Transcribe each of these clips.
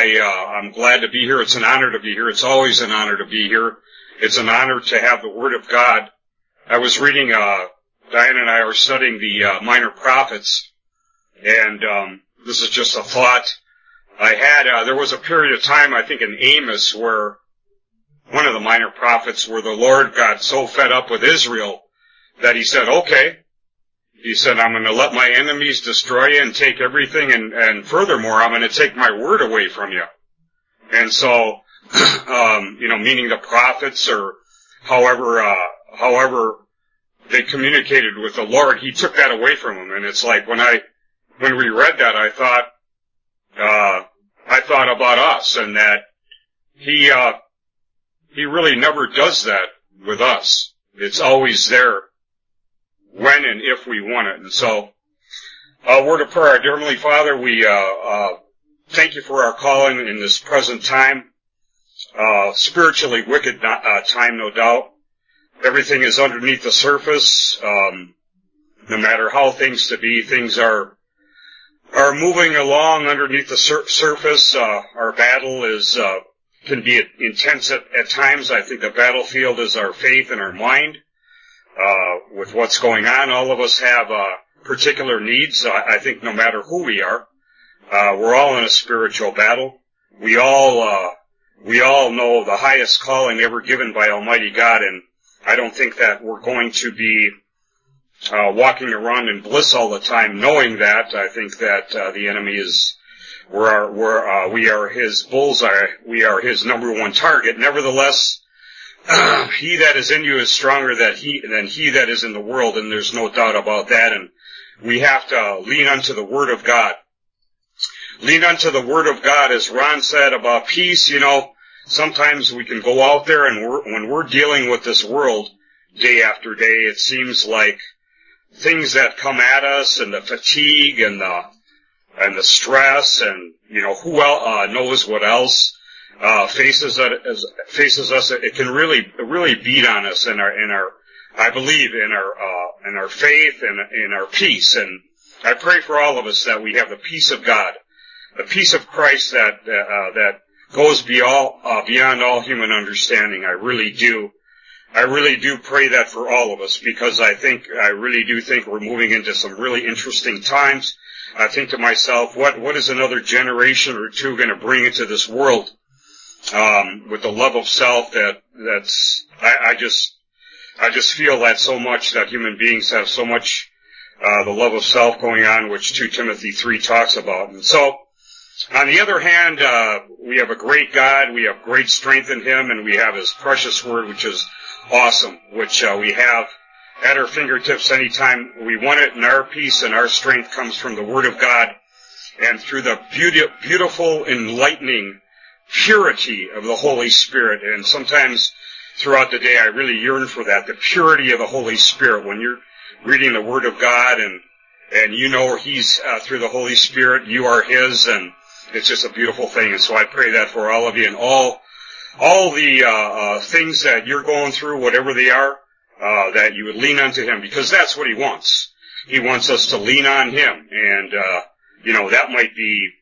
I'm glad to be here. It's an honor to be here. It's always an honor to be here. It's an honor to have the Word of God. I was reading, Diane and I are studying the Minor Prophets, and this is just a thought I had. There was a period of time, I think in Amos, where one of the minor prophets, where the Lord got so fed up with Israel that he said, okay. He said, I'm going to let my enemies destroy you and take everything, and furthermore, I'm going to take my word away from you. And so, meaning the prophets, or however they communicated with the Lord, he took that away from them. And it's like when we read that, I thought about us, and that he really never does that with us. It's always there when and if we want it. And so, word of prayer. Dear Heavenly Father, we thank you for our calling in this present time, spiritually wicked time, no doubt. Everything is underneath the surface. No matter how things are moving along underneath the surface. Our battle can be intense at times. I think the battlefield is our faith and our mind. With what's going on, all of us have particular needs. I think no matter who we are, we're all in a spiritual battle. We all know the highest calling ever given by Almighty God, and I don't think that we're going to be walking around in bliss all the time knowing that. I think that the enemy we are his bullseye. We are his number one target. Nevertheless, he that is in you is stronger than he that is in the world, and there's no doubt about that. And we have to lean unto the Word of God. Lean unto the Word of God, as Ron said about peace. Sometimes we can go out there, and when we're dealing with this world day after day, it seems like things that come at us, and the fatigue, and the stress, and who knows what else faces us. It can really beat on us in our I believe in our faith and in our peace. And I pray for all of us that we have the peace of God, the peace of Christ that goes beyond all human understanding. I really do pray that for all of us, because I really do think we're moving into some really interesting times. I think to myself, what is another generation or two going to bring into this world? With the love of self I just feel that so much, that human beings have so much, the love of self going on, which 2 Timothy 3 talks about. And so, on the other hand, we have a great God, we have great strength in Him, and we have His precious Word, which is awesome, which we have at our fingertips anytime we want it, and our peace and our strength comes from the Word of God, and through the beautiful, enlightening purity of the Holy Spirit. And sometimes throughout the day I really yearn for that, the purity of the Holy Spirit. When you're reading the Word of God and He's through the Holy Spirit, you are His, and it's just a beautiful thing. And so I pray that for all of you, and all the things that you're going through, whatever they are, that you would lean unto Him, because that's what He wants. He wants us to lean on Him, and that might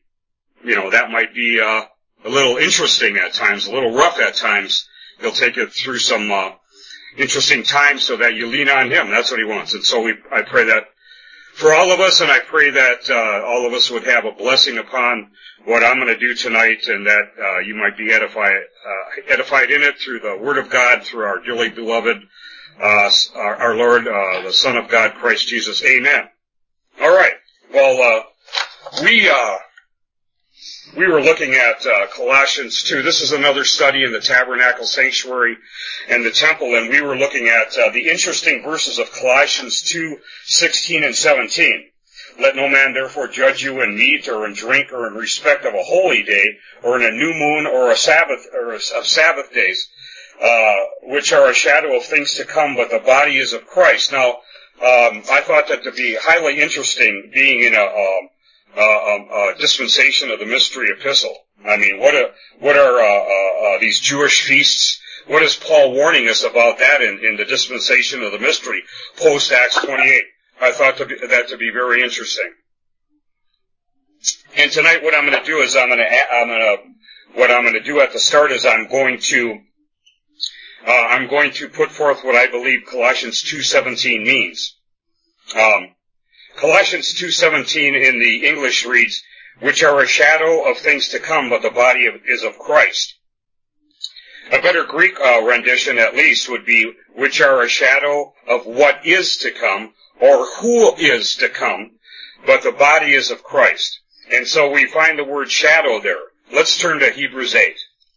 be a little interesting at times, a little rough at times. He'll take it through some interesting times so that you lean on Him. That's what He wants. And so I pray that for all of us, and I pray that all of us would have a blessing upon what I'm going to do tonight, and that you might be edified in it through the Word of God, through our dearly beloved our Lord, the Son of God, Christ Jesus. Amen. All right. Well, we were looking at Colossians 2. This is another study in the tabernacle, sanctuary, and the temple, and we were looking at the interesting verses of Colossians 2:16 and 17. Let no man therefore judge you in meat or in drink or in respect of a holy day or in a new moon or a Sabbath or of Sabbath days, which are a shadow of things to come, but the body is of Christ. Now, I thought that to be highly interesting, being in a dispensation of the mystery epistle. I mean, what are these Jewish feasts? What is Paul warning us about that in the dispensation of the mystery, post Acts 28? I thought that to be very interesting. And tonight what I'm going to do is what I'm going to do at the start is I'm going to put forth what I believe Colossians 2:17 means. Colossians 2:17 in the English reads, which are a shadow of things to come, but the body is of Christ. A better Greek rendition, at least, would be, which are a shadow of what is to come, or who is to come, but the body is of Christ. And so we find the word shadow there. Let's turn to Hebrews 8.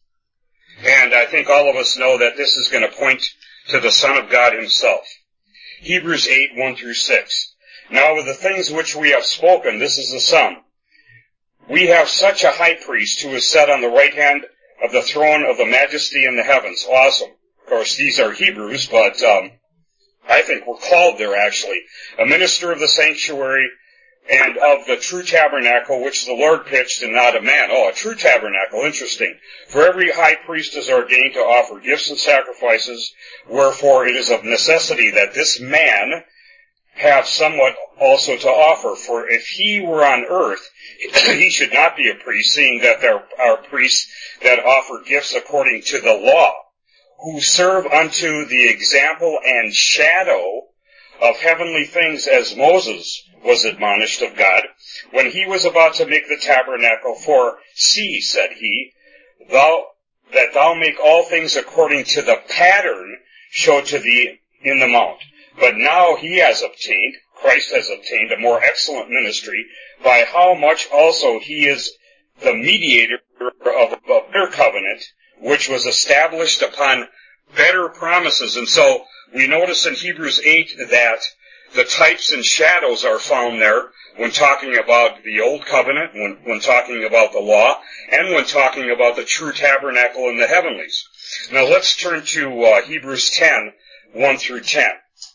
And I think all of us know that this is going to point to the Son of God himself. Hebrews 8, 1 through 6. Now with the things which we have spoken, this is the sum. We have such a high priest who is set on the right hand of the throne of the majesty in the heavens. Awesome. Of course, these are Hebrews, but I think we're called there actually. A minister of the sanctuary and of the true tabernacle which the Lord pitched and not a man. Oh, a true tabernacle. Interesting. For every high priest is ordained to offer gifts and sacrifices, wherefore it is of necessity that this man have somewhat also to offer. For if he were on earth, he should not be a priest, seeing that there are priests that offer gifts according to the law, who serve unto the example and shadow of heavenly things, as Moses was admonished of God, when he was about to make the tabernacle. For see, said he, that thou make all things according to the pattern showed to thee in the mount. But now he has obtained, Christ has obtained, a more excellent ministry, by how much also he is the mediator of a better covenant, which was established upon better promises. And so we notice in Hebrews 8 that the types and shadows are found there when talking about the old covenant, when talking about the law, and when talking about the true tabernacle in the heavenlies. Now let's turn to Hebrews 10, 1 through 10.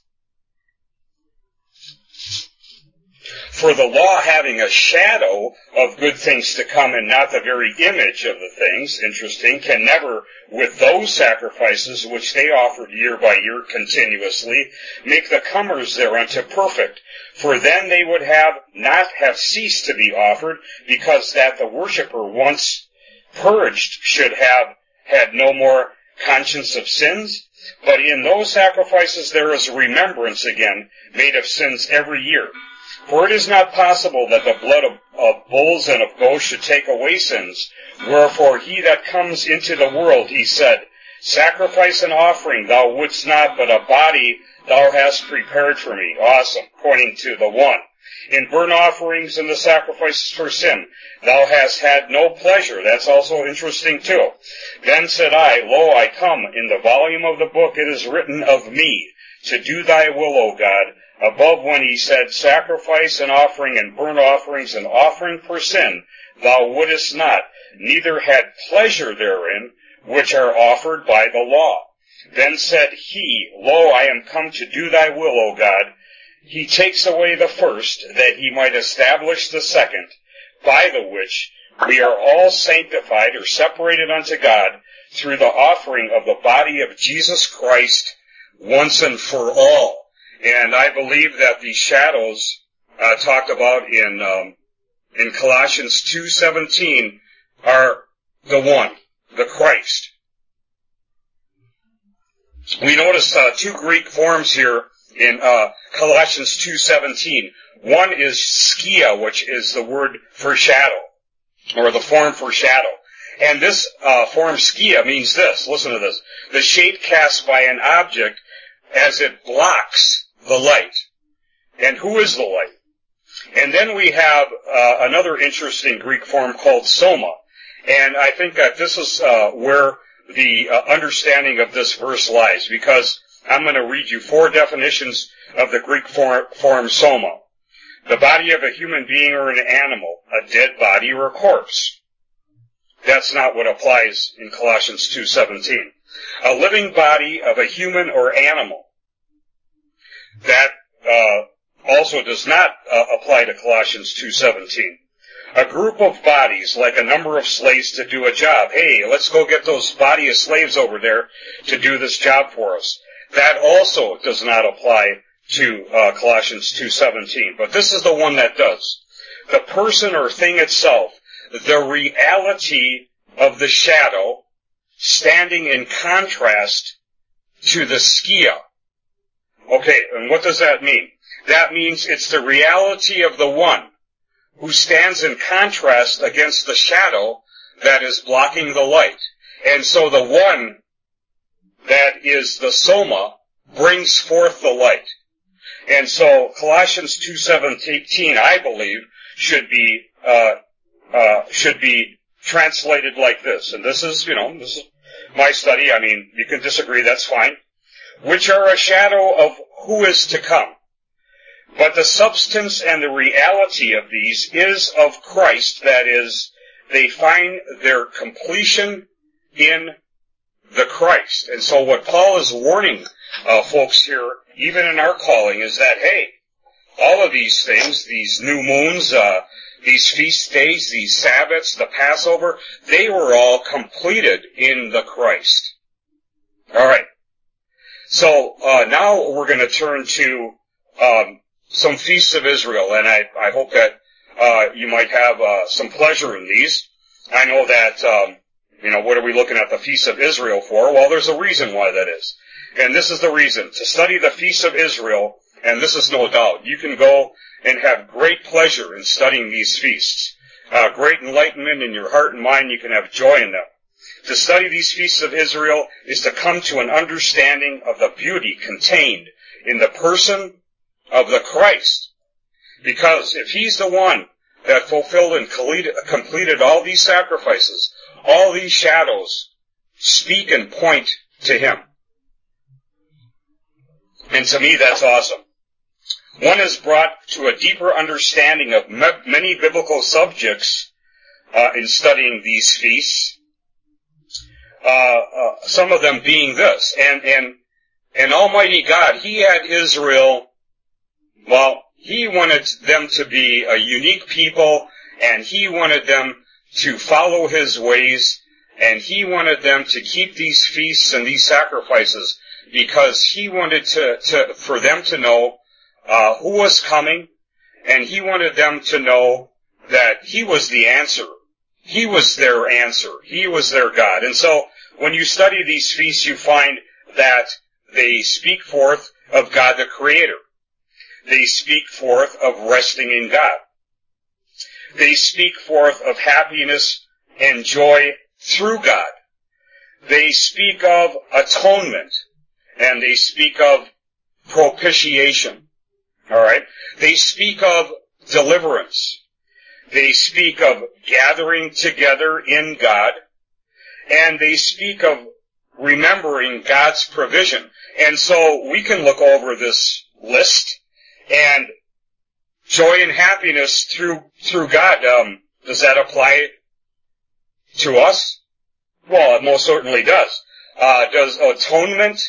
For the law having a shadow of good things to come and not the very image of the things, interesting, can never, with those sacrifices which they offered year by year continuously, make the comers thereunto perfect. For then they would not have ceased to be offered, because that the worshipper once purged should have had no more conscience of sins. But in those sacrifices there is a remembrance again made of sins every year. For it is not possible that the blood of bulls and of goats should take away sins. Wherefore he that comes into the world, he said, sacrifice and offering thou wouldst not, but a body thou hast prepared for me. Awesome. Pointing to the one. In burnt offerings and the sacrifices for sin, thou hast had no pleasure. That's also interesting too. Then said I, lo, I come. In the volume of the book it is written of me, to do thy will, O God. Above when he said, sacrifice and offering and burnt offerings and offering for sin, thou wouldest not, neither had pleasure therein, which are offered by the law. Then said he, lo, I am come to do thy will, O God. He takes away the first, that he might establish the second, by the which we are all sanctified or separated unto God through the offering of the body of Jesus Christ once and for all. And I believe that the shadows talked about in Colossians 2:17 are the one, the Christ. We notice two Greek forms here in Colossians 2:17. One is skia, which is the word for shadow, or the form for shadow. And this form skia means this. Listen to this. The shape cast by an object as it blocks the light. And who is the light? And then we have another interesting Greek form called soma. And I think that this is where the understanding of this verse lies, because I'm going to read you 4 definitions of the Greek form soma. The body of a human being or an animal, a dead body or a corpse. That's not what applies in Colossians 2:17. A living body of a human or animal. That also does not apply to Colossians 2:17. A group of bodies, like a number of slaves to do a job. Hey, let's go get those body of slaves over there to do this job for us. That also does not apply to Colossians 2:17. But this is the one that does. the person or thing itself, the reality of the shadow standing in contrast to the skia. Okay, and what does that mean? That means it's the reality of the one who stands in contrast against the shadow that is blocking the light. And so the one that is the soma brings forth the light. And so Colossians 2:17, I believe, should be translated like this. And this is my study. I mean, you can disagree, that's fine. Which are a shadow of who is to come. But the substance and the reality of these is of Christ, that is, they find their completion in the Christ. And so what Paul is warning folks here, even in our calling, is that, hey, all of these things, these new moons, these feast days, these Sabbaths, the Passover, they were all completed in the Christ. All right. So now we're going to turn to some feasts of Israel, and I hope that you might have some pleasure in these. I know that, what are we looking at the feasts of Israel for? Well, there's a reason why that is. And this is the reason. To study the feasts of Israel, and this is no doubt, you can go and have great pleasure in studying these feasts. Great enlightenment in your heart and mind. You can have joy in them. To study these feasts of Israel is to come to an understanding of the beauty contained in the person of the Christ. Because if he's the one that fulfilled and completed all these sacrifices, all these shadows speak and point to him. And to me, that's awesome. One is brought to a deeper understanding of many biblical subjects in studying these feasts. Some of them being this. And Almighty God, he had Israel, well, he wanted them to be a unique people, and he wanted them to follow his ways, and he wanted them to keep these feasts and these sacrifices because he wanted for them to know who was coming, and he wanted them to know that he was the answer. He was their answer. He was their God. And so when you study these feasts, you find that they speak forth of God the Creator. They speak forth of resting in God. They speak forth of happiness and joy through God. They speak of atonement, and they speak of propitiation. All right? They speak of deliverance. They speak of gathering together in God, and they speak of remembering God's provision. And so we can look over this list, and joy and happiness through God, does that apply to us? Well, it most certainly does. Does atonement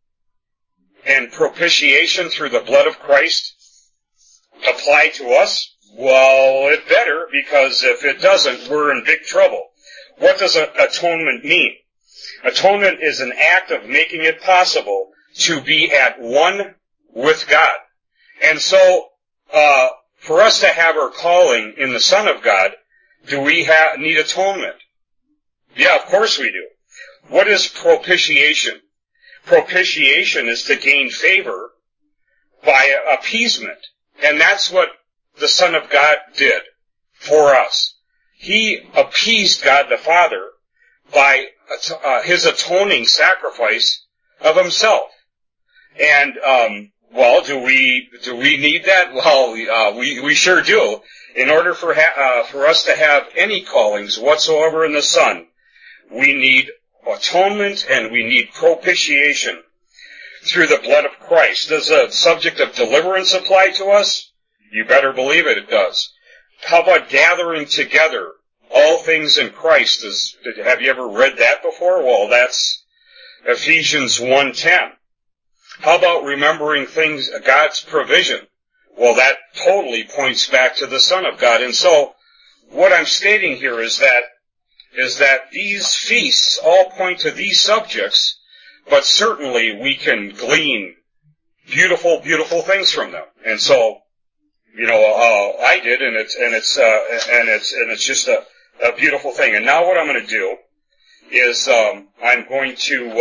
and propitiation through the blood of Christ apply to us? Well, it better, because if it doesn't, we're in big trouble. What does atonement mean? Atonement is an act of making it possible to be at one with God. And so, for us to have our calling in the Son of God, do we need atonement? Yeah, of course we do. What is propitiation? Propitiation is to gain favor by appeasement. And that's what the Son of God did for us. He appeased God the Father by his atoning sacrifice of himself. And, well, do we need that? Well, we sure do. In order for us to have any callings whatsoever in the Son, we need atonement and we need propitiation through the blood of Christ. Does the subject of deliverance apply to us? You better believe it does. How about gathering together all things in Christ? Have you ever read that before? Well, that's Ephesians 1:10. How about remembering things, God's provision? Well, that totally points back to the Son of God. And so, what I'm stating here is that these feasts all point to these subjects, but certainly we can glean beautiful, beautiful things from them. And so, I did, and it's just a beautiful thing. And now what I'm going to do is I'm going to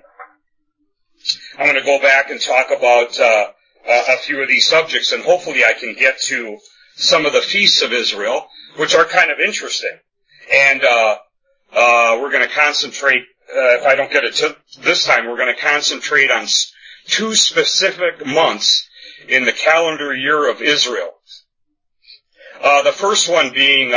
go back and talk about a few of these subjects, and hopefully I can get to some of the feasts of Israel, which are kind of interesting. And we're going to concentrate. If I don't get it to this time, we're going to concentrate on two specific months in the calendar year of Israel. The first one being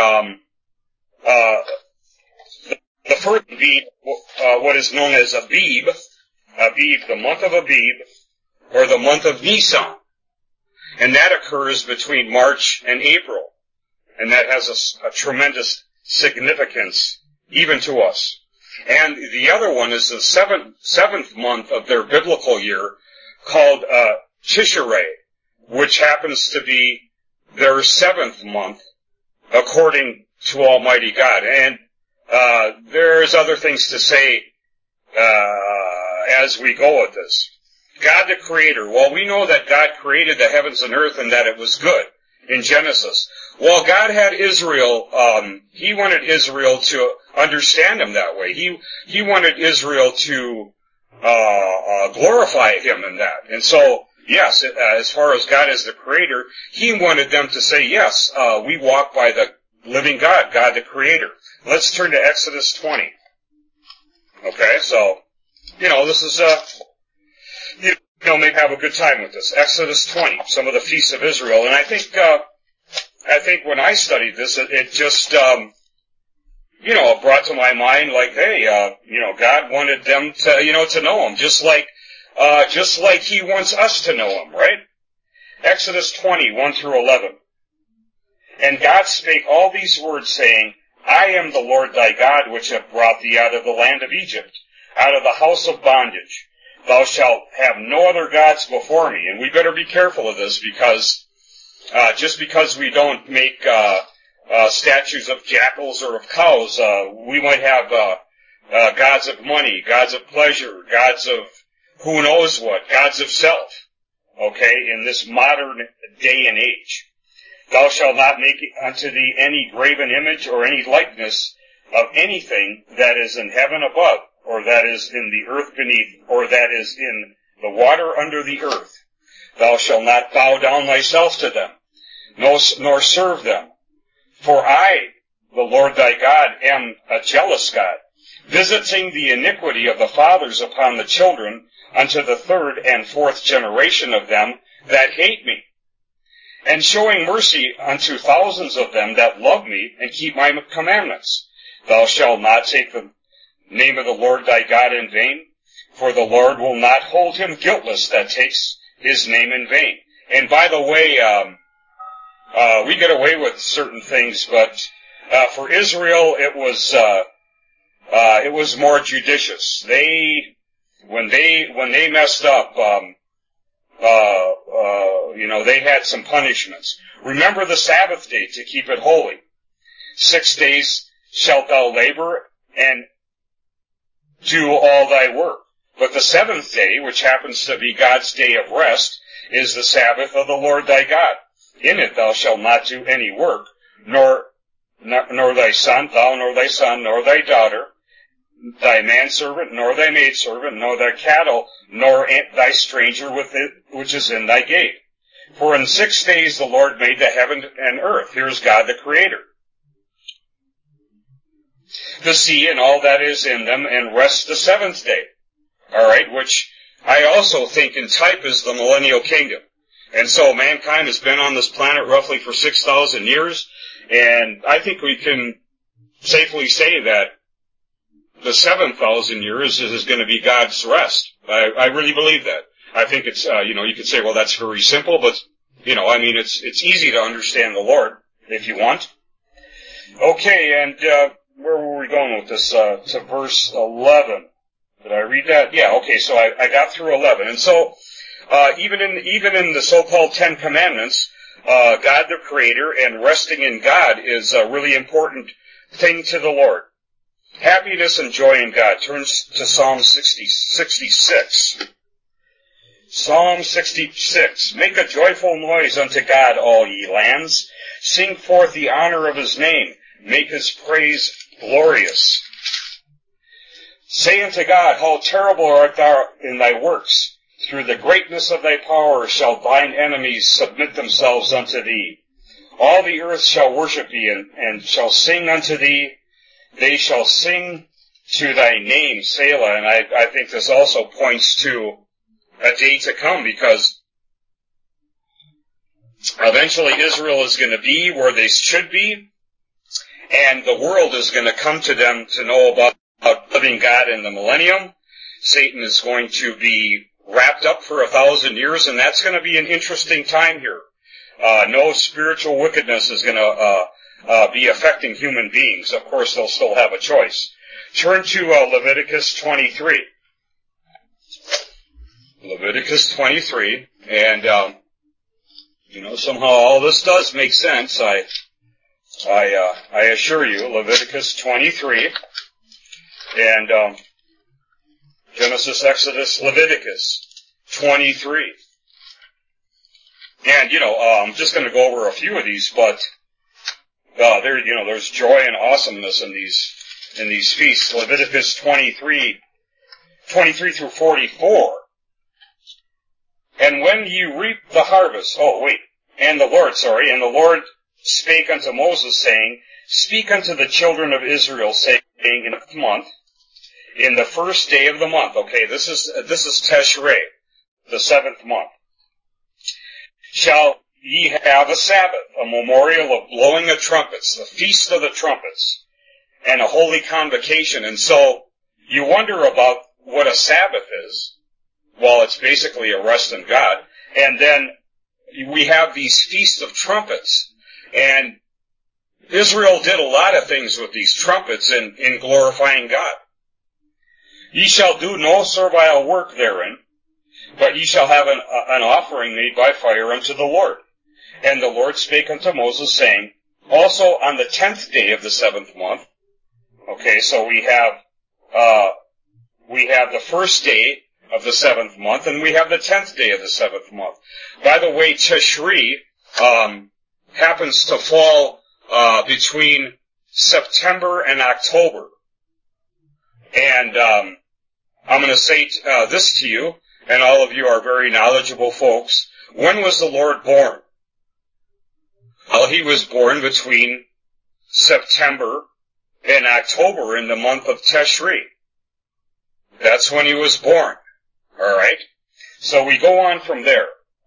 what is known as Abib, the month of Abib, or the month of Nisan. And that occurs between March and April. And that has a tremendous significance, even to us. And the other one is the seventh month of their biblical year, called Tishrei, which happens to be their seventh month, according to Almighty God. And there's other things to say as we go with this. God the Creator. Well, we know that God created the heavens and earth and that it was good in Genesis. Well, God had Israel, He wanted Israel to understand Him that way. He wanted Israel to glorify Him in that. And so, yes, as far as God as the Creator, He wanted them to say, yes, we walk by the living God, God the Creator. Let's turn to Exodus 20. Okay, so, this is, maybe have a good time with this. Exodus 20, some of the feasts of Israel. And I think when I studied this, it just, brought to my mind like, hey, God wanted them to know Him, just like He wants us to know Him, right? Exodus 20, 1 through 11. And God spake all these words, saying, I am the Lord thy God, which have brought thee out of the land of Egypt, out of the house of bondage. Thou shalt have no other gods before me. And we better be careful of this, because just because we don't make statues of jackals or of cows, we might have gods of money, gods of pleasure, gods of who knows what, gods of self, okay, in this modern day and age. Thou shalt not make unto thee any graven image or any likeness of anything that is in heaven above, or that is in the earth beneath, or that is in the water under the earth. Thou shalt not bow down thyself to them, nor serve them. For I, the Lord thy God, am a jealous God, visiting the iniquity of the fathers upon the children unto the third and fourth generation of them that hate me, and showing mercy unto thousands of them that love me and keep my commandments. Thou shalt not take the name of the Lord thy God in vain, for the Lord will not hold him guiltless that takes His name in vain. And by the way, we get away with certain things, but for Israel it was more judicious. When they messed up, they had some punishments. Remember the Sabbath day to keep it holy. 6 days shalt thou labor and do all thy work. But the seventh day, which happens to be God's day of rest, is the Sabbath of the Lord thy God. In it thou shalt not do any work, nor thy son, nor thy daughter, thy manservant, nor thy maidservant, nor thy cattle, nor thy stranger which is in thy gate. For in 6 days the Lord made the heaven and earth. Here's God the Creator. The sea and all that is in them, and rest the seventh day. Alright, which I also think in type is the millennial kingdom. And so mankind has been on this planet roughly for 6,000 years, and I think we can safely say that the 7,000 years is going to be God's rest. I really believe that. I think it's, you could say, well, that's very simple, but, it's easy to understand the Lord, if you want. Okay, and, where were we going with this? To verse 11. Did I read that? Yeah, okay, so I got through 11. And so, even in the so-called Ten Commandments, God the Creator and resting in God is a really important thing to the Lord. Happiness and joy in God. Turns to Psalm 66. Psalm 66. Make a joyful noise unto God, all ye lands. Sing forth the honor of his name. Make his praise glorious. Say unto God, how terrible art thou in thy works. Through the greatness of thy power shall thine enemies submit themselves unto thee. All the earth shall worship thee, and shall sing unto thee. They shall sing to thy name, Selah. And I think this also points to a day to come, because eventually Israel is going to be where they should be, and the world is going to come to them to know about living God in the millennium. Satan is going to be wrapped up for 1,000 years, and that's going to be an interesting time here. No spiritual wickedness is going to be affecting human beings. Of course, they'll still have a choice. Turn to Leviticus 23. Leviticus 23, and somehow all this does make sense. I assure you, Leviticus 23, and Genesis, Exodus, Leviticus 23. And, I'm just going to go over a few of these, but there's joy and awesomeness in these feasts. Leviticus 23 through 44. And when you reap the harvest, and the Lord spake unto Moses, saying, Speak unto the children of Israel, saying, in the month, in the first day of the month. Okay, this is Tishrei, the 7th month. Shall ye have a Sabbath, a memorial of blowing of trumpets, the feast of the trumpets, and a holy convocation. And so you wonder about what a Sabbath is. Well, it's basically a rest in God. And then we have these feasts of trumpets. And Israel did a lot of things with these trumpets in glorifying God. Ye shall do no servile work therein, but ye shall have an offering made by fire unto the Lord. And the Lord spake unto Moses, saying, also on the 10th day of the 7th month. Okay, so we have the first day of the 7th month, and we have the 10th day of the 7th month. By the way, Tishri happens to fall between September and October. And I'm going to say this to you, and all of you are very knowledgeable folks. When was the Lord born? Well, he was born between September and October in the month of Tishri. That's when he was born. All right? So we go on from there.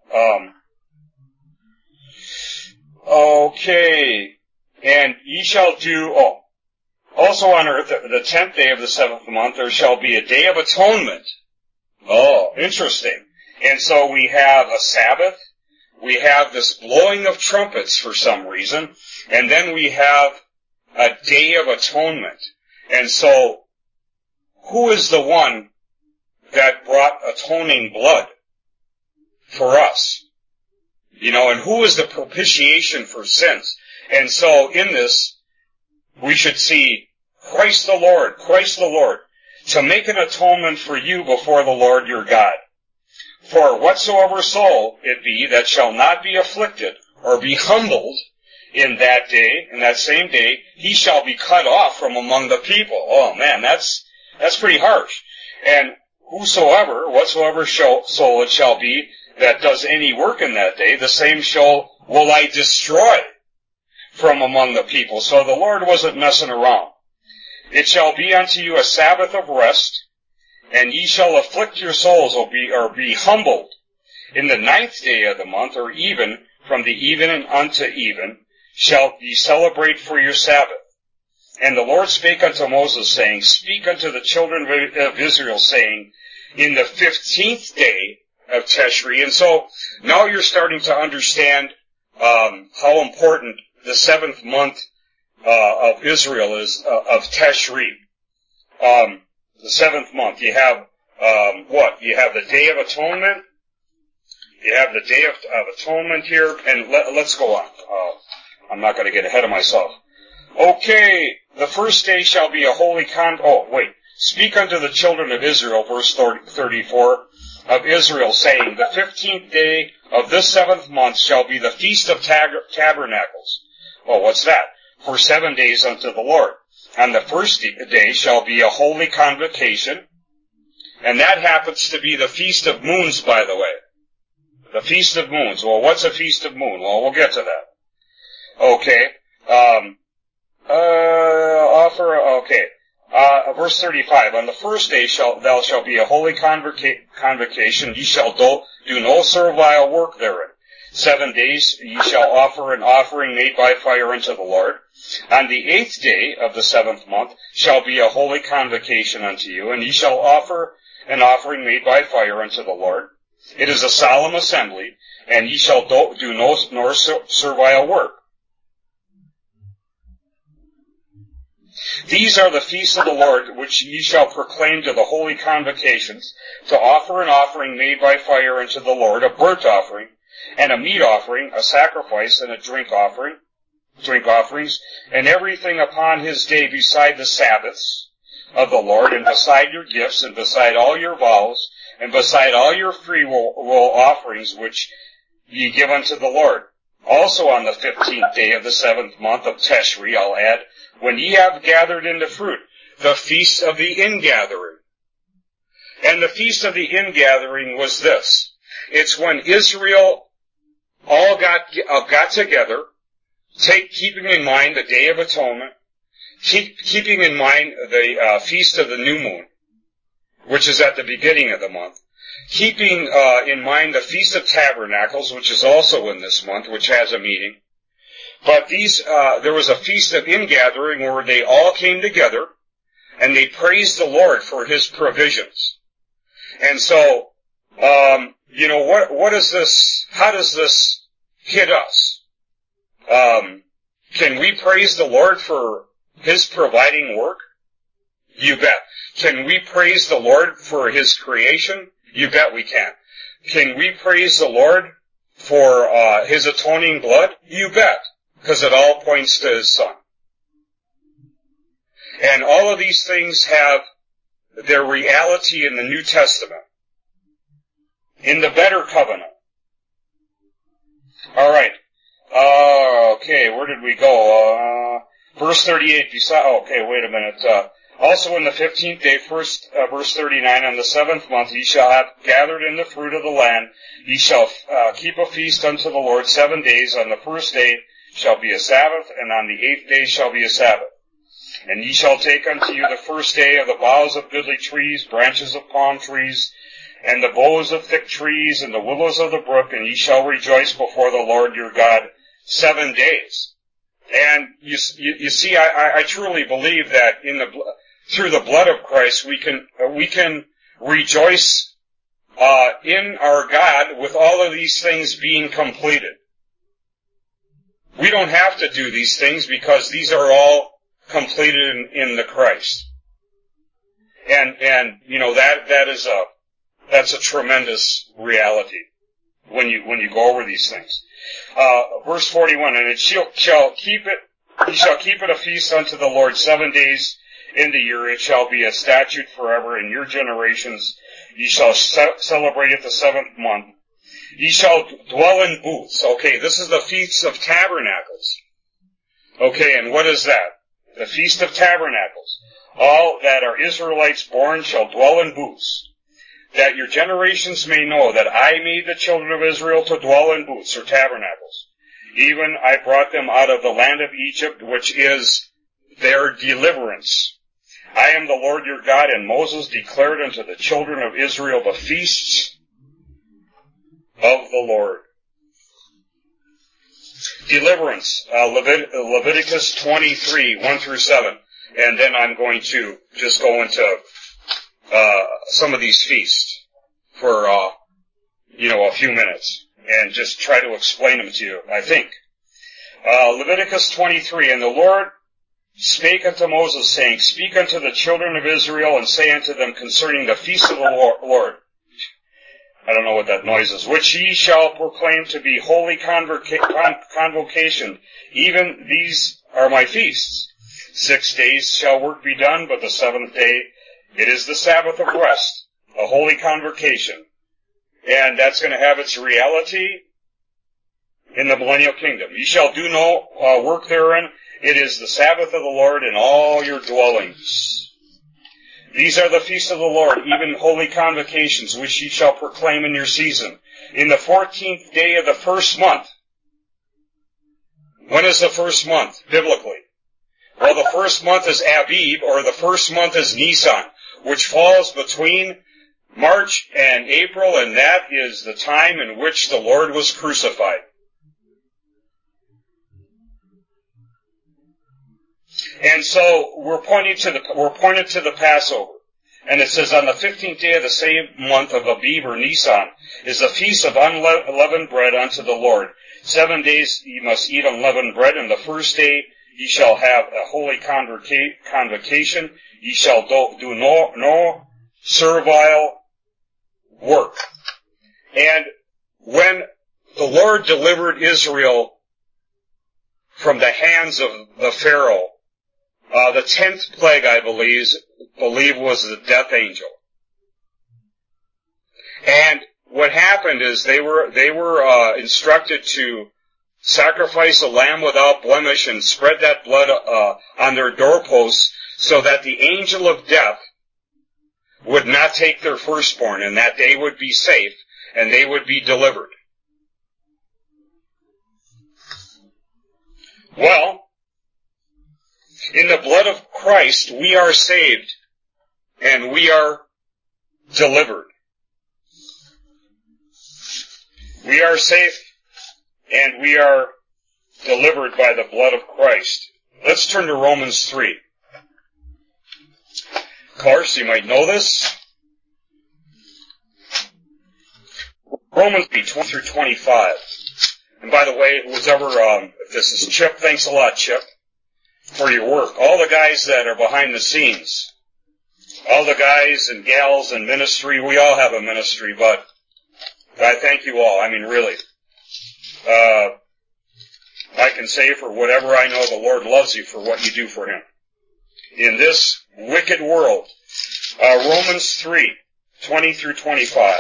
Okay. And ye shall do, also on earth, the 10th day of the 7th month, there shall be a day of atonement. Oh, interesting. And so we have a Sabbath, we have this blowing of trumpets for some reason, and then we have a day of atonement. And so, who is the one that brought atoning blood for us? And who is the propitiation for sins? And so in this, we should see Christ the Lord, to make an atonement for you before the Lord your God. For whatsoever soul it be that shall not be afflicted or be humbled in that day, in that same day, he shall be cut off from among the people. Oh man, that's pretty harsh. And whatsoever soul it shall be that does any work in that day, the same soul will I destroy from among the people. So the Lord wasn't messing around. It shall be unto you a Sabbath of rest, and ye shall afflict your souls, or be humbled. In the 9th day of the month, or even from the even unto even, shall ye celebrate for your Sabbath. And the Lord spake unto Moses, saying, Speak unto the children of Israel, saying, in the 15th day of Tishri. And so now you're starting to understand how important the 7th month of Israel is, of Tishri. The 7th month, you have You have the Day of Atonement. You have the Day of Atonement here, and let's go on. I'm not going to get ahead of myself. Okay, the first day shall be a holy Speak unto the children of Israel, verse 34. of Israel, saying, the 15th day of this 7th month shall be the Feast of Tabernacles. Well, what's that? For 7 days unto the Lord. On the first day shall be a holy convocation, and that happens to be the Feast of Moons, by the way. The Feast of Moons. Well, what's a Feast of Moon? Well, we'll get to that. Okay. Verse 35, on the first day thou shalt be a holy convocation, ye shall do no servile work therein. 7 days ye shall offer an offering made by fire unto the Lord. On the 8th day of the 7th month shall be a holy convocation unto you, and ye shall offer an offering made by fire unto the Lord. It is a solemn assembly, and ye shall do no servile work. These are the feasts of the Lord, which ye shall proclaim to the holy convocations, to offer an offering made by fire unto the Lord, a burnt offering, and a meat offering, a sacrifice, and a drink offerings, and everything upon his day beside the Sabbaths of the Lord, and beside your gifts, and beside all your vows, and beside all your free will offerings which ye give unto the Lord. Also on the 15th day of the 7th month of Teshri, I'll add, when ye have gathered in the fruit, the feast of the ingathering. And the feast of the ingathering was this. It's when Israel all got together, keeping in mind the Day of Atonement, keeping in mind the Feast of the New Moon, which is at the beginning of the month, keeping in mind the Feast of Tabernacles, which is also in this month, which has a meeting. But there was a Feast of Ingathering where they all came together, and they praised the Lord for his provisions. And so, what is this? How does this hit us? Can we praise the Lord for his providing work? You bet. Can we praise the Lord for his creation? You bet we can. Can we praise the Lord for his atoning blood? You bet, because it all points to his Son. And all of these things have their reality in the New Testament, in the better covenant. All right. Okay, where did we go? Verse 38. Okay, wait a minute. Also in the 15th day, verse 39, on the 7th month, ye shall have gathered in the fruit of the land. Ye shall keep a feast unto the Lord 7 days. On the first day shall be a Sabbath, and on the 8th day shall be a Sabbath. And ye shall take unto you the first day of the boughs of goodly trees, branches of palm trees, and the boughs of thick trees, and the willows of the brook, and ye shall rejoice before the Lord your God 7 days. And you see, I truly believe that through the blood of Christ, we can rejoice in our God with all of these things being completed. We don't have to do these things because these are all completed in the Christ. And that's a tremendous reality when you go over these things. Verse 41, and ye shall keep it a feast unto the Lord 7 days in the year. It shall be a statute forever in your generations. Ye shall celebrate it the 7th month. Ye shall dwell in booths. Okay, this is the Feast of Tabernacles. Okay, and what is that? The Feast of Tabernacles. All that are Israelites born shall dwell in booths, that your generations may know that I made the children of Israel to dwell in booths or tabernacles. Even I brought them out of the land of Egypt, which is their deliverance. I am the Lord your God, and Moses declared unto the children of Israel the feasts of the Lord. Deliverance, Leviticus 23, 1 through 7. And then I'm going to just go into some of these feasts for, a few minutes and just try to explain them to you, I think. Leviticus 23, and the Lord spake unto Moses, saying, Speak unto the children of Israel, and say unto them concerning the feast of the Lord. I don't know what that noise is. Which ye shall proclaim to be holy convocation. Even these are my feasts. 6 days shall work be done, but the 7th day it is the Sabbath of rest, a holy convocation. And that's going to have its reality in the millennial kingdom. Ye shall do no work therein. It is the Sabbath of the Lord in all your dwellings. These are the feasts of the Lord, even holy convocations, which ye shall proclaim in your season. In the 14th day of the first month. When is the first month, biblically? Well, the first month is Abib, or the first month is Nisan, which falls between March and April, and that is the time in which the Lord was crucified. And so we're pointed to the Passover. And it says, on the 15th day of the same month of Abib or Nisan is the feast of unleavened bread unto the Lord. 7 days ye must eat unleavened bread, and the first day ye shall have a holy convocation. Ye shall do no servile work. And when the Lord delivered Israel from the hands of the Pharaoh, the 10th plague, I believe, was the death angel. And what happened is they were instructed to sacrifice a lamb without blemish and spread that blood on their doorposts so that the angel of death would not take their firstborn, and that they would be safe and they would be delivered. Well, in the blood of Christ, we are saved and we are delivered. We are safe and we are delivered by the blood of Christ. Let's turn to Romans 3. Of course, you might know this. Romans 3, 20 through 25. And by the way, if this is Chip, thanks a lot, Chip, for your work. All the guys that are behind the scenes, all the guys and gals in ministry, we all have a ministry, but I thank you all. I mean, really. I can say for whatever I know, the Lord loves you for what you do for Him. In this wicked world, Romans 3, 20 through 25.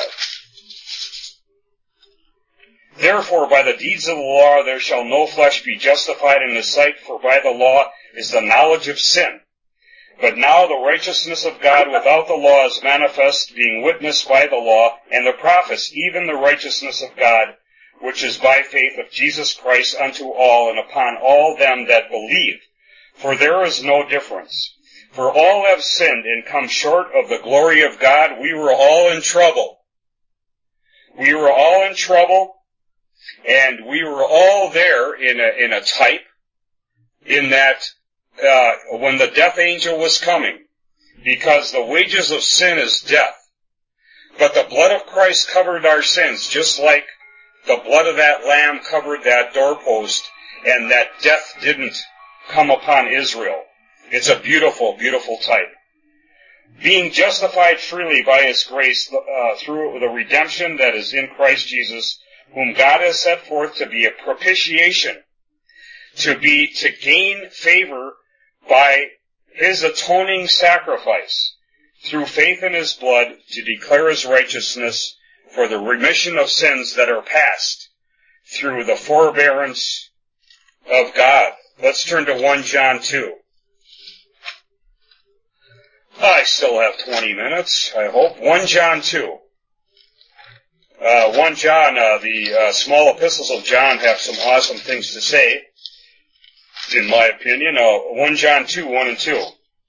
Therefore, by the deeds of the law there shall no flesh be justified in His sight, for by the law is the knowledge of sin. But now the righteousness of God without the law is manifest, being witnessed by the law and the prophets, even the righteousness of God, which is by faith of Jesus Christ unto all and upon all them that believe. For there is no difference. For all have sinned and come short of the glory of God. We were all in trouble. We were all in trouble, and we were all there in a type, in that when the death angel was coming, because the wages of sin is death. But the blood of Christ covered our sins, just like the blood of that lamb covered that doorpost, and that death didn't come upon Israel. It's a beautiful, beautiful type. Being justified freely by His grace through the redemption that is in Christ Jesus, whom God has set forth to be a propitiation, to gain favor by His atoning sacrifice, through faith in His blood, to declare His righteousness for the remission of sins that are past through the forbearance of God. Let's turn to 1 John 2. I still have 20 minutes, I hope. 1 John 2. 1 John, the small epistles of John have some awesome things to say, in my opinion. 1 John 2, 1 and 2.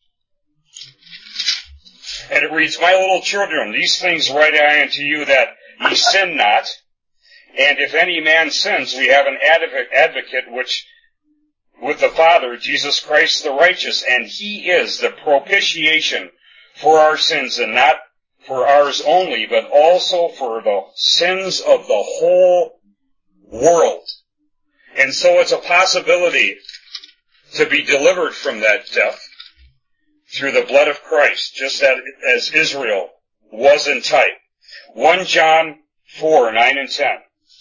And it reads, My little children, these things write I unto you, that ye sin not. And if any man sins, we have an advocate which with the Father, Jesus Christ the righteous, and He is the propitiation for our sins, and not for ours only, but also for the sins of the whole world. And so it's a possibility to be delivered from that death through the blood of Christ, just as Israel was in type. 1 John 4, 9 and 10.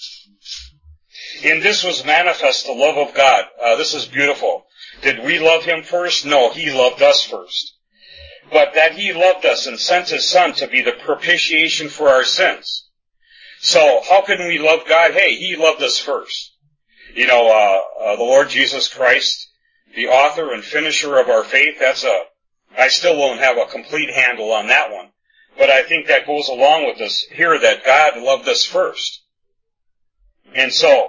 In this was manifest the love of God. This is beautiful. Did we love Him first? No, He loved us first. But that He loved us and sent His Son to be the propitiation for our sins. So how can we love God? Hey, He loved us first. You know, the Lord Jesus Christ, the author and finisher of our faith, I still won't have a complete handle on that one. But I think that goes along with this here, that God loved us first. And so,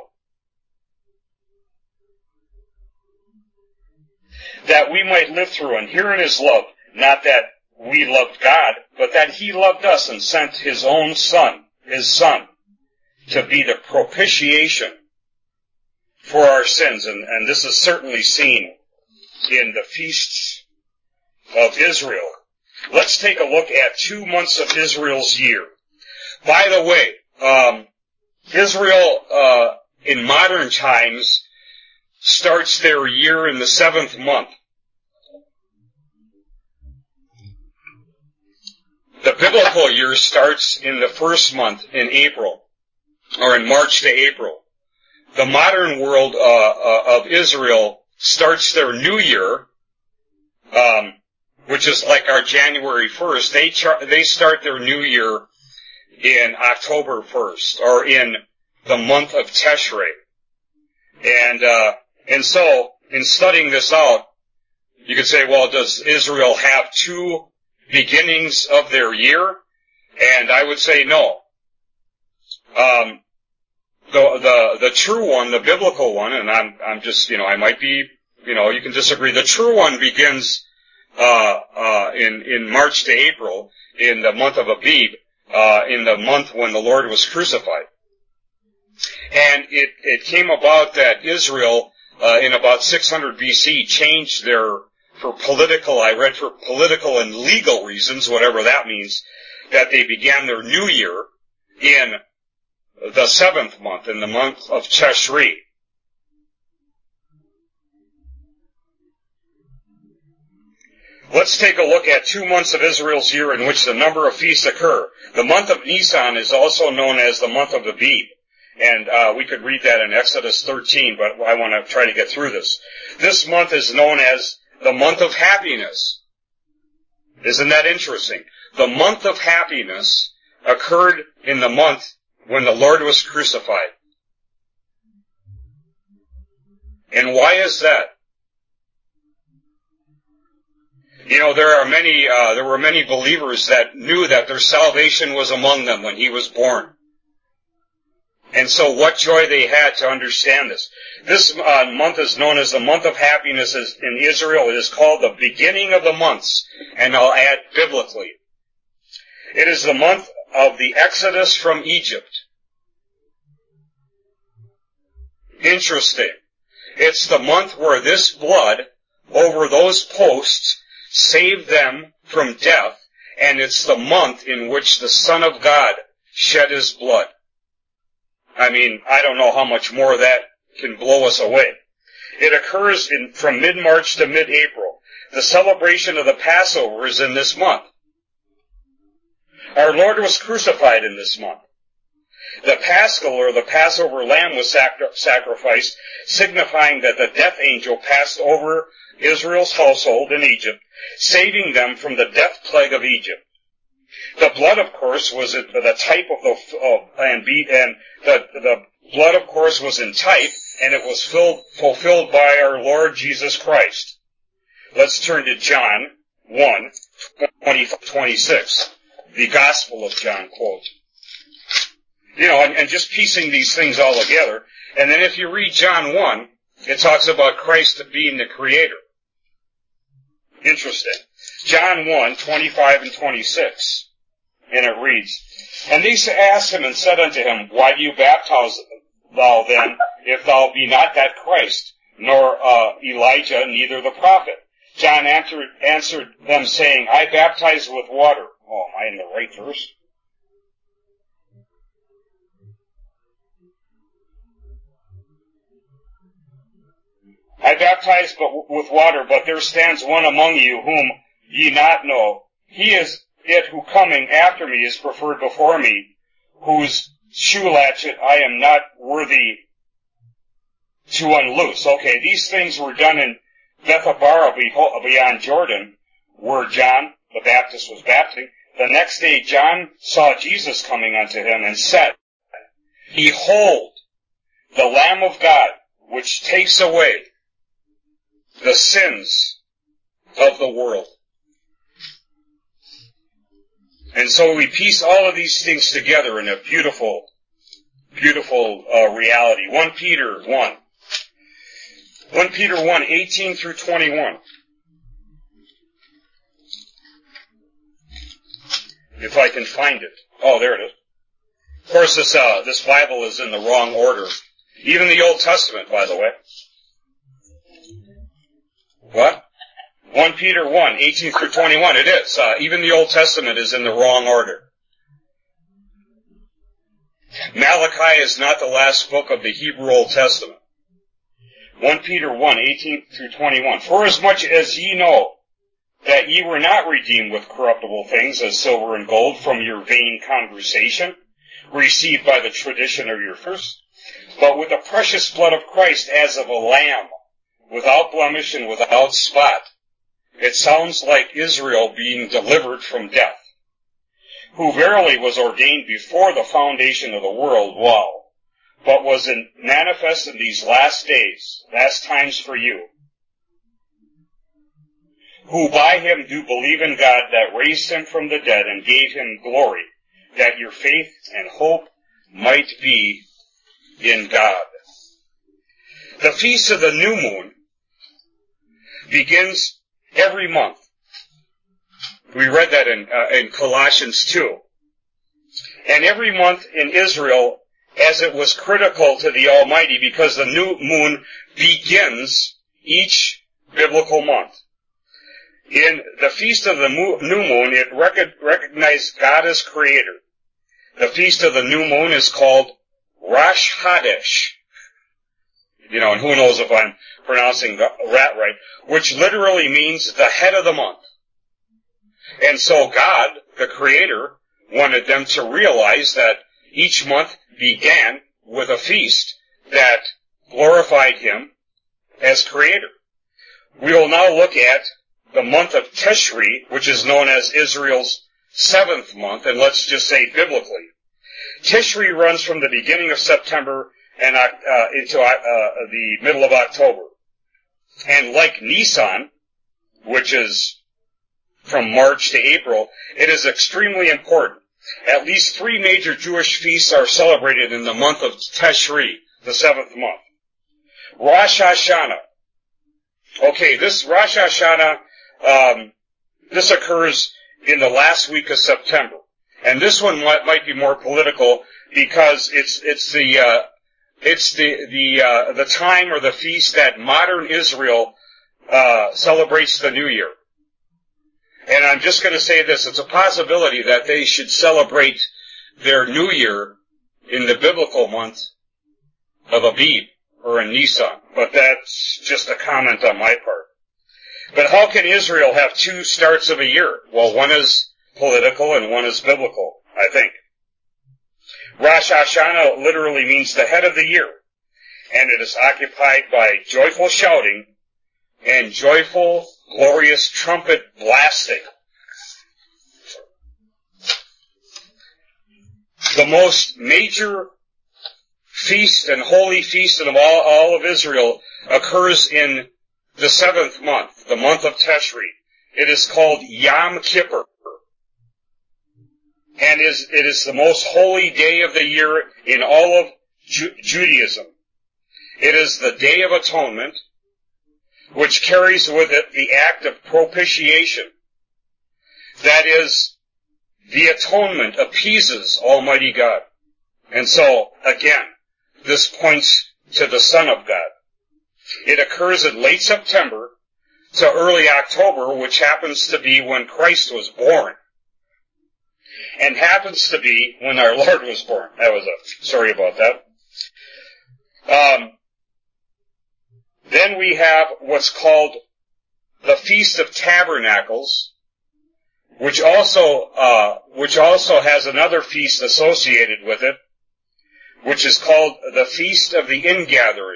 that we might live through, and herein is love, not that we loved God, but that He loved us and sent His own Son, His Son, to be the propitiation for our sins. And this is certainly seen in the feasts of Israel. Let's take a look at 2 months of Israel's year. By the way, Israel, in modern times, starts their year in the 7th month. The biblical year starts in the 1st month, in April, or in March to April. The modern world of Israel starts their new year, which is like our January 1st. They start their new year in October 1st, or in the month of Tishrei. And so, in studying this out, you could say, well, does Israel have 2 beginnings of their year? And I would say no. The true one, the biblical one, and I'm just, I might be, you can disagree. The true one begins, in March to April, in the month of Abib, in the month when the Lord was crucified. And it came about that Israel, in about 600 BC, changed for political and legal reasons, whatever that means, that they began their new year in the 7th month, in the month of Tishri. Let's take a look at 2 months of Israel's year in which the number of feasts occur. The month of Nisan is also known as the month of Abib. And we could read that in Exodus 13, but I want to try to get through this. This month is known as the month of happiness. Isn't that interesting? The month of happiness occurred in the month when the Lord was crucified. And why is that? There were many believers that knew that their salvation was among them when He was born. And so what joy they had to understand this. This month is known as the month of happiness in Israel. It is called the beginning of the months, and I'll add biblically. It is the month of the Exodus from Egypt. Interesting. It's the month where this blood over those posts saved them from death, and it's the month in which the Son of God shed His blood. I mean, I don't know how much more that can blow us away. It occurs from mid-March to mid-April. The celebration of the Passover is in this month. Our Lord was crucified in this month. The Paschal, or the Passover lamb, was sacrificed, signifying that the death angel passed over Israel's household in Egypt, saving them from the death plague of Egypt. The blood, of course, was the type of the blood, of course, was in type, and it was fulfilled by our Lord Jesus Christ. Let's turn to John 1, 26, the Gospel of John quote. And just piecing these things all together. And then if you read John 1, it talks about Christ being the Creator. Interesting. John 1, 25 and 26. And it reads, And they asked him and said unto him, Why do you baptize thou then, if thou be not that Christ, nor Elijah, neither the prophet? John answered them, saying, I baptize with water. Oh, am I in the right verse? I baptize with water, but there stands one among you whom ye not know. He is it who coming after me is preferred before me, whose shoe latchet I am not worthy to unloose. Okay, these things were done in Bethabara beyond Jordan, where John the Baptist was baptizing. The next day John saw Jesus coming unto him and said, Behold, the Lamb of God, which takes away the sins of the world. And so we piece all of these things together in a beautiful, beautiful reality. 1 Peter 1. 1 Peter 1, 18 through 21. If I can find it. Oh, there it is. Of course, this Bible is in the wrong order. Even the Old Testament, by the way. What? 1 Peter 1, 18 through 21. It is. Even the Old Testament is in the wrong order. Malachi is not the last book of the Hebrew Old Testament. 1 Peter 1, 18 through 21. Forasmuch as ye know that ye were not redeemed with corruptible things as silver and gold from your vain conversation, received by the tradition of your fathers, but with the precious blood of Christ as of a lamb, without blemish and without spot. It sounds like Israel being delivered from death, who verily was ordained before the foundation of the world, but was manifest in these last days, last times for you, who by him do believe in God that raised him from the dead and gave him glory, that your faith and hope might be in God. The Feast of the New Moon begins every month. We read that in Colossians 2. And every month in Israel, as it was critical to the Almighty, because the new moon begins each biblical month. In the Feast of the New Moon, it recognized God as Creator. The Feast of the New Moon is called Rosh Chodesh. And who knows if I'm pronouncing that right, which literally means the head of the month. And so God, the Creator, wanted them to realize that each month began with a feast that glorified Him as Creator. We will now look at the month of Tishri, which is known as Israel's 7th month, and let's just say biblically. Tishri runs from the beginning of September and into the middle of October. And like Nisan, which is from March to April, it is extremely important. At least 3 major Jewish feasts are celebrated in the month of Tishri, the 7th month. Rosh Hashanah. Okay, this Rosh Hashanah, this occurs in the last week of September. And this one might be more political because it's the time or the feast that modern Israel celebrates the New Year. And I'm just going to say this, it's a possibility that they should celebrate their New Year in the biblical month of Abib or in Nisan. But that's just a comment on my part. But how can Israel have 2 starts of a year? Well, one is political and one is biblical, I think. Rosh Hashanah literally means the head of the year, and it is occupied by joyful shouting and joyful, glorious trumpet blasting. The most major feast and holy feast of all of Israel occurs in the 7th month, the month of Tishri. It is called Yom Kippur. And it is the most holy day of the year in all of Judaism. It is the Day of Atonement, which carries with it the act of propitiation. That is, the atonement appeases Almighty God. And so, again, this points to the Son of God. It occurs in late September to early October, which happens to be when Christ was born. And happens to be when our Lord was born. Sorry about that. Then we have what's called the Feast of Tabernacles, which also has another feast associated with it, which is called the Feast of the Ingathering.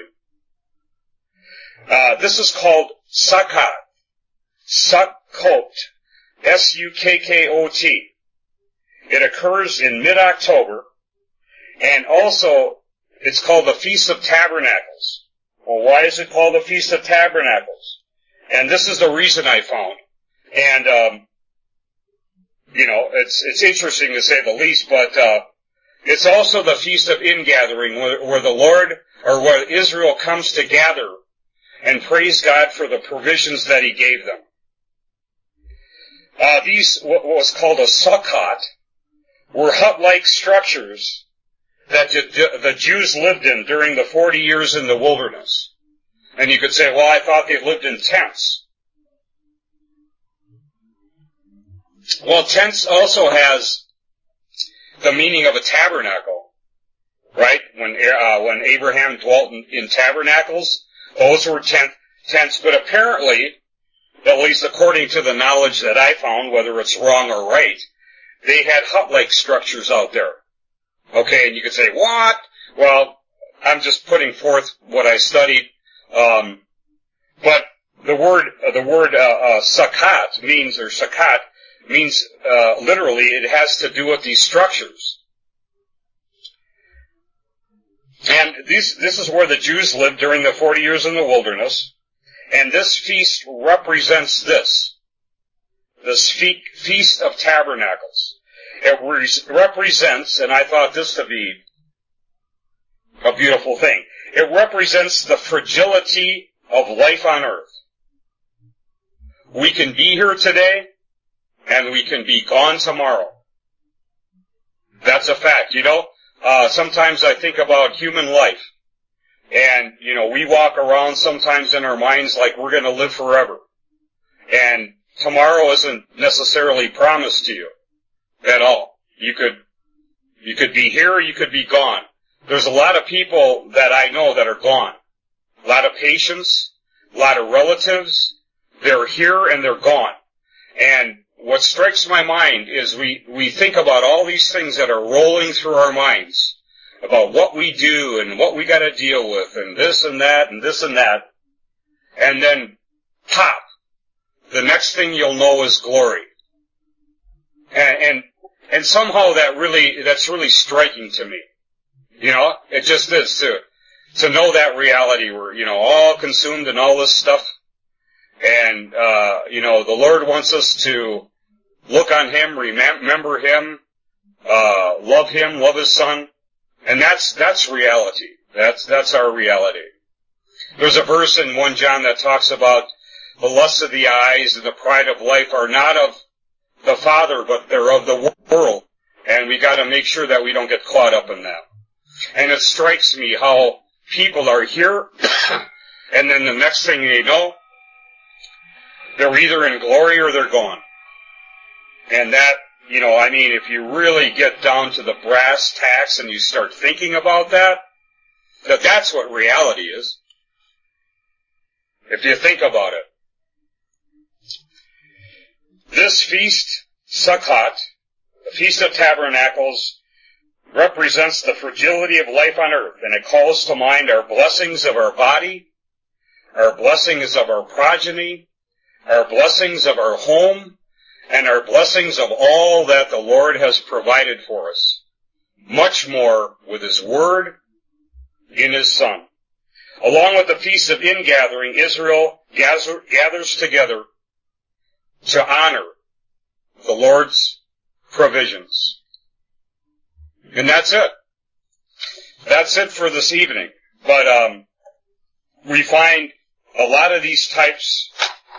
This is called Sukkot. Sukkot. S-U-K-K-O-T. It occurs in mid-October, And also, it's called the Feast of Tabernacles. Well, why is it called the Feast of Tabernacles? And this is the reason I found. And, it's interesting to say the least, but, it's also the Feast of Ingathering, where the Lord, or where Israel comes to gather and praise God for the provisions that He gave them. These, what was called a sukkot, were hut-like structures that the Jews lived in during the 40 years in the wilderness. And you could say, well, I thought they lived in tents. Well, tents also has the meaning of a tabernacle, right? When Abraham dwelt in tabernacles, those were tents, but apparently, at least according to the knowledge that I found, whether it's wrong or right, they had hut-like structures out there. Okay, and you could say, what? Well, I'm just putting forth what I studied. But the word sakat means literally it has to do with these structures. And this is where the Jews lived during the 40 years in the wilderness. And this feast represents this Feast of Tabernacles. It represents, and I thought this to be a beautiful thing, it represents the fragility of life on earth. We can be here today, and we can be gone tomorrow. That's a fact. Sometimes I think about human life. And, we walk around sometimes in our minds like we're going to live forever. And tomorrow isn't necessarily promised to you at all. You could be here or you could be gone. There's a lot of people that I know that are gone. A lot of patients, a lot of relatives. They're here and they're gone. And what strikes my mind is we think about all these things that are rolling through our minds about what we do and what we got to deal with and this and that and this and that. And then, pop, the next thing you'll know is glory. And somehow that's really striking to me. It just is to know that reality. We're, all consumed in all this stuff. And, the Lord wants us to look on Him, remember Him, love Him, love His Son. And that's reality. That's our reality. There's a verse in 1 John that talks about the lust of the eyes and the pride of life are not of the Father, but they're of the world. And we gotta make sure that we don't get caught up in that. And it strikes me how people are here, and then the next thing they know, they're either in glory or they're gone. And that, if you really get down to the brass tacks and you start thinking about that's what reality is. If you think about it. This feast, Sukkot, the Feast of Tabernacles, represents the fragility of life on earth, and it calls to mind our blessings of our body, our blessings of our progeny, our blessings of our home, and our blessings of all that the Lord has provided for us. Much more with His Word in His Son. Along with the Feast of Ingathering, Israel gathers together to honor the Lord's provisions. And that's it. That's it for this evening. But we find a lot of these types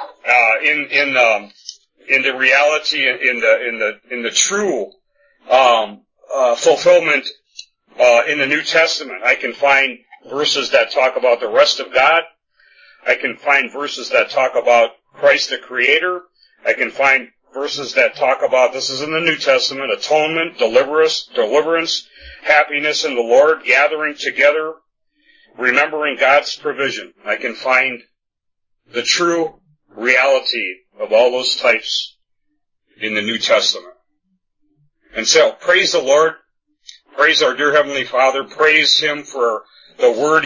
in the reality, in the true fulfillment in the New Testament. I can find verses that talk about the rest of God. I can find verses that talk about Christ the Creator. I can find verses that talk about, this is in the New Testament, atonement, deliverance, happiness in the Lord, gathering together, remembering God's provision. I can find the true reality of all those types in the New Testament. And so, praise the Lord. Praise our dear Heavenly Father. Praise Him for the Word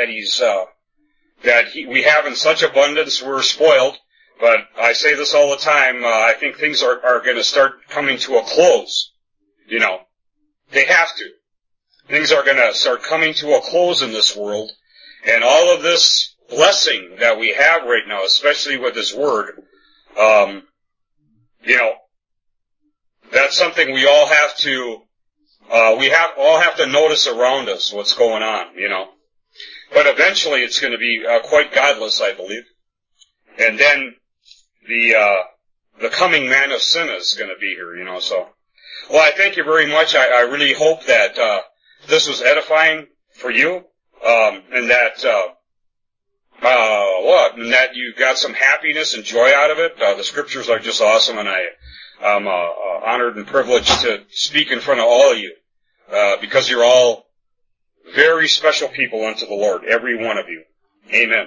we have in such abundance. We're spoiled. But I say this all the time, I think things are going to start coming to a close. They have to. things are going to start coming to a close in this world, and all of this blessing that we have right now, especially with His Word, that's something we all have to, all have to notice around us what's going on, But eventually it's going to be quite godless, I believe. And then the coming man of sin is going to be here, so. Well, I thank you very much. I really hope that this was edifying for you, and that and that you got some happiness and joy out of it. The scriptures are just awesome, and I'm honored and privileged to speak in front of all of you, because you're all very special people unto the Lord, every one of you. Amen.